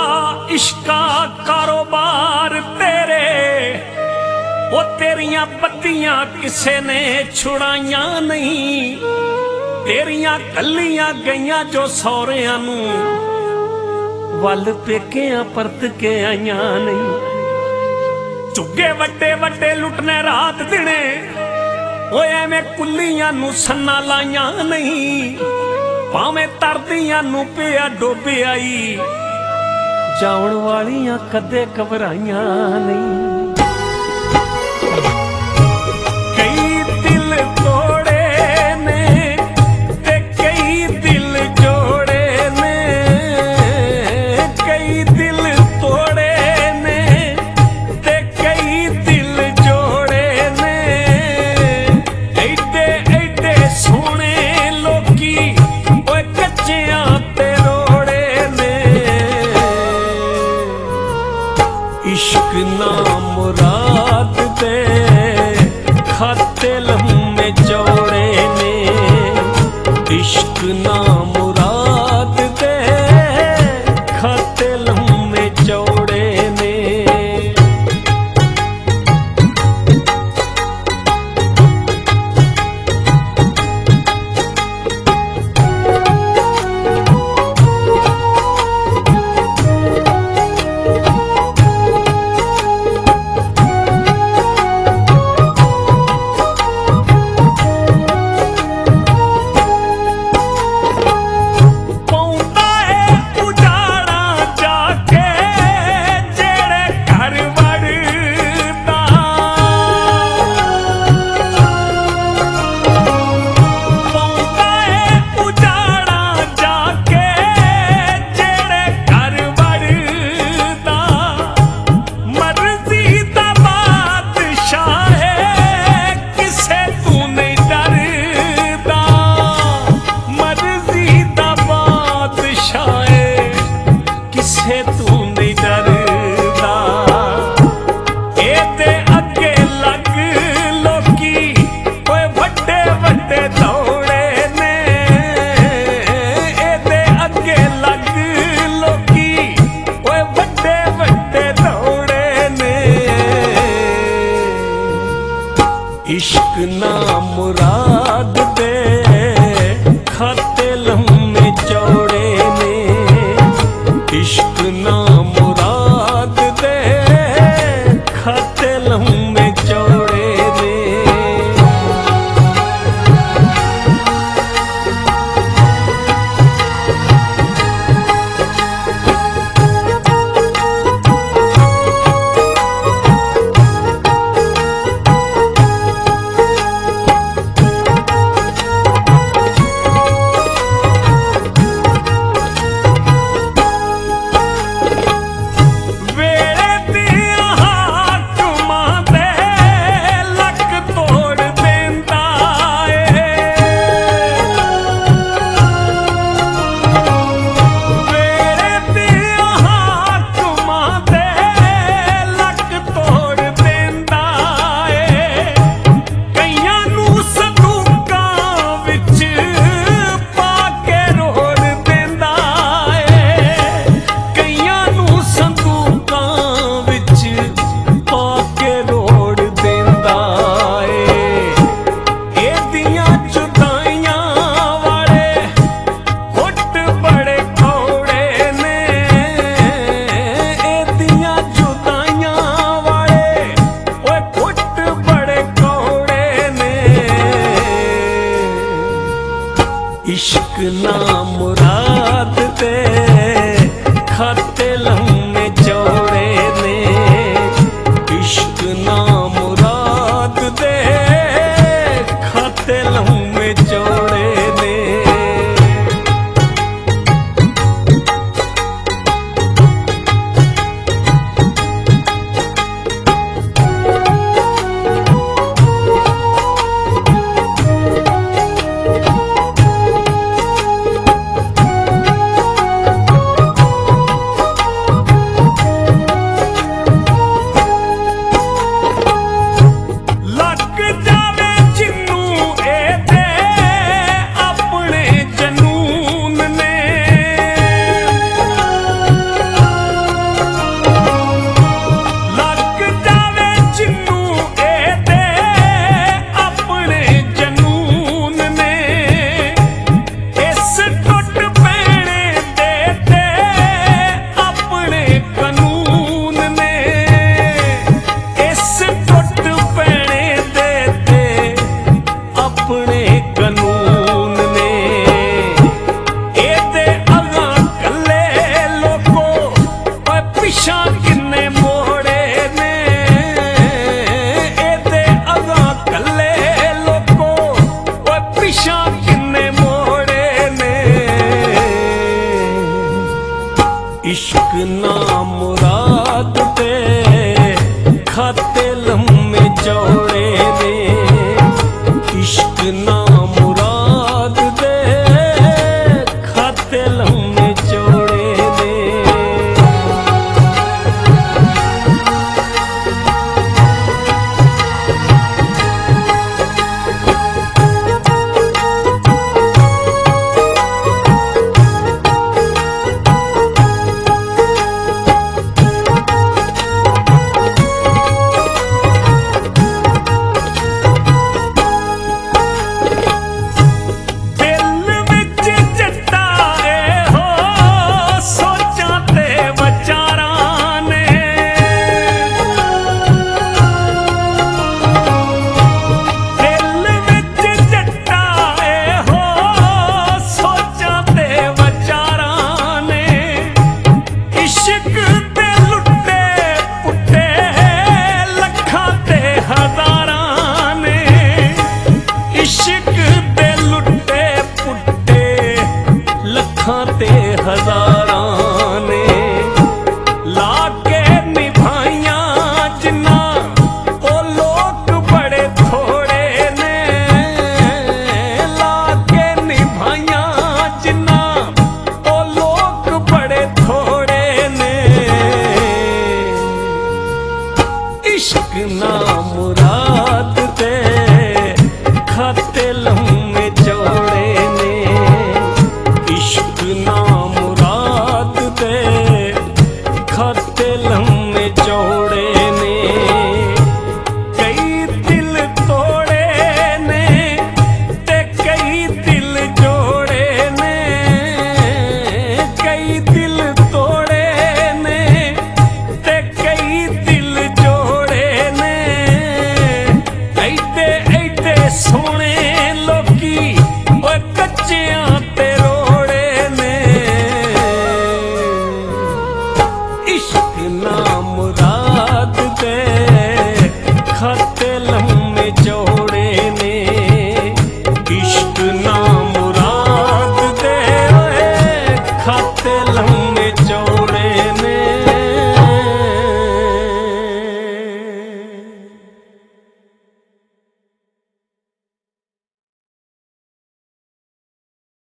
इश्का कारोबार तेरे वो तेरिया पत्तियां किसे ने छुड़ाइया नहीं, तेरिया कलियां गईयां जो सौरियां नू वल पेकियां परत के आईया नहीं। चुगे वड्डे वड्डे लुटने रात दिने ओ एवें कुलियां नू सन्ना लाइया नहीं, भावें तरदियां नू पिया डोबे आई जाउण वालियां कदे घबराइया नहीं। कई दिल तोड़े ने ते कई दिल जोड़े ने, कई दिल तोड़े ने ते कई दिल जोड़े ने। एडे एडे सोहणे लोकी ओए कच्चियां ते रोड़े ने। इश्क ना मुराद दे खाते लम्बे चौड़े ने, इश्क ना मुराद दे खाते लम्बे चौड़े ने। इश्क ना मुराद दे खाते लम्बे चौड़े ने, इश्क ना मुराद दे खाते लम्बे चौड़े ने। इश्क ना मुराद दे खाते लम्बे चौड़े ने, इश्क ना मुराद दे खाते लम्बे चौड़े ने। मुराद दे खाते लम्मे चौड़े ने। इश्क ना मुराद दे खाते लम्मे चौड़े ने। ते हजारां ने लाके निभाइया जिन्ना ओ लोग बड़े थोड़े ने। लाके निभाइया जिन्ना ओ लोग बड़े थोड़े ने। इश्क ना मुराद दे खाते लम्मे चौड़े ने। इश्क ना मुराद दे खाते लम्मे चौड़े ने। कई दिल तोड़े ने ते कई दिल जोड़े ने। कई दिल तोड़े ने ते कई दिल जोड़े ने। ऐडे ऐडे सोहणे लोकी ओए कच्चियां ते रोड़े ने। इश्क ना मुराद दे खाते लम्मे चौड़े ने।